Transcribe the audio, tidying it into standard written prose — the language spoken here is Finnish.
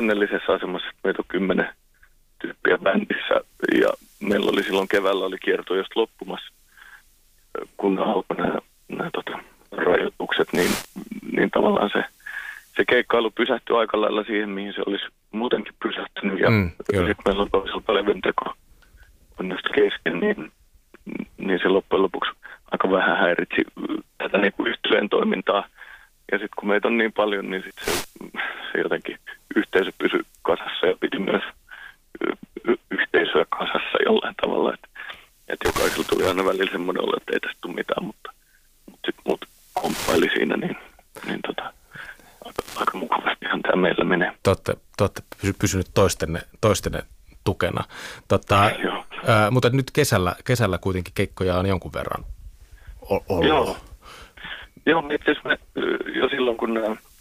onnellisessa asemassa, että meitä on 10 tyyppiä bändissä ja meillä oli silloin keväällä oli kierto just loppumassa, kun alkoi nämä rajoitukset, niin tavallaan se keikkailu pysähtyi aika lailla siihen, mihin se olisi muutenkin pysähtynyt ja sitten meillä on toisaalta levynteko onneksi kesken, niin se loppujen lopuksi aika vähän häiritsi tätä niin kuin yhtyeen toimintaa. Ja sitten kun meitä on niin paljon, niin sitten se jotenkin yhteisö pysyi kasassa ja piti myös yhteisöä kasassa jollain tavalla. Että jokaisella tuli aina välillä semmoinen olo, että ei tästä tule mitään, mutta sitten muut komppaili siinä, niin aika mukavastihan tämä meillä menee. Te olette pysynyt toistenne tukena. Mutta nyt kesällä kuitenkin keikkoja on jonkun verran ollut. Joo, itse asiassa jo silloin, kun nämä